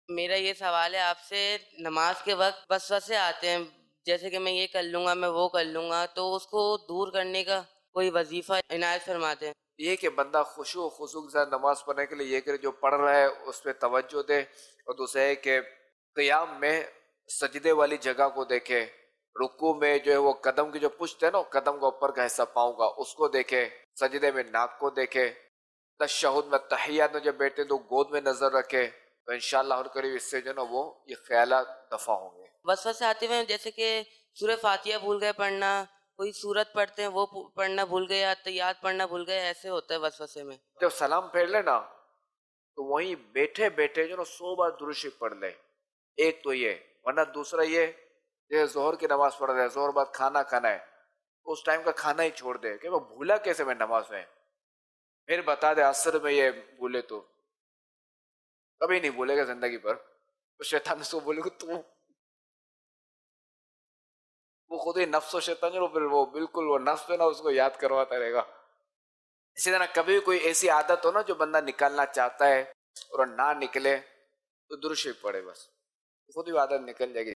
میرا یہ سوال ہے آپ سے، نماز کے وقت وسوسے آتے ہیں، جیسے کہ میں یہ کر لوں گا، میں وہ کر لوں گا، تو اس کو دور کرنے کا کوئی وظیفہ عنایت فرماتے ہیں؟ یہ کہ بندہ خشوع و خضوع کے ساتھ نماز پڑھنے کے لیے یہ کرے، جو پڑھ رہا ہے اس پہ توجہ دے، اور دوسرا ہے کہ قیام میں سجدے والی جگہ کو دیکھے، رکوع میں جو ہے وہ قدم کی جو پشت ہے نا، قدم کا اوپر کا حصہ پاؤں کا، اس کو دیکھے، سجدے میں ناک کو دیکھے، تشہد میں تحیات میں جب بیٹھے تو گود میں نظر رکھے، تو انشاءاللہ اور قریب اس سے جو نا وہ یہ خیالات دفع ہوں گے۔ وسوسے آتے ہوئے جیسے کہ سورہ فاتحہ بھول گئے پڑھنا، کوئی سورت پڑھتے ہیں وہ پڑھنا بھول گئے، اتحیات پڑھنا بھول گئے، ایسے ہوتا ہے وسوسے میں۔ جب سلام پھیر لے نا تو وہیں بیٹھے بیٹھے جو نا 100 بار درود شریف پڑھ لے، ایک تو یہ، ورنہ دوسرا یہ ظہر کی نماز پڑھ رہے ہیں، ظہر بعد کھانا کھانا ہے، اس ٹائم کا کھانا ہی چھوڑ دے کہ وہ بھولا کیسے میں نماز میں، پھر بتا دے عصر میں یہ بھولے تو کبھی نہیں بھولے گا زندگی پر، تو شیطان اس کو بولے گا تو وہ خود ہی نفس و شیطان جو پھر وہ بالکل وہ نفس پہ نا اس کو یاد کرواتا رہے گا۔ اسی طرح کبھی بھی کوئی ایسی عادت ہو نا جو بندہ نکالنا چاہتا ہے اور نہ نکلے تو درود شریف پڑھے، بس خود ہی عادت نکل جائے گی۔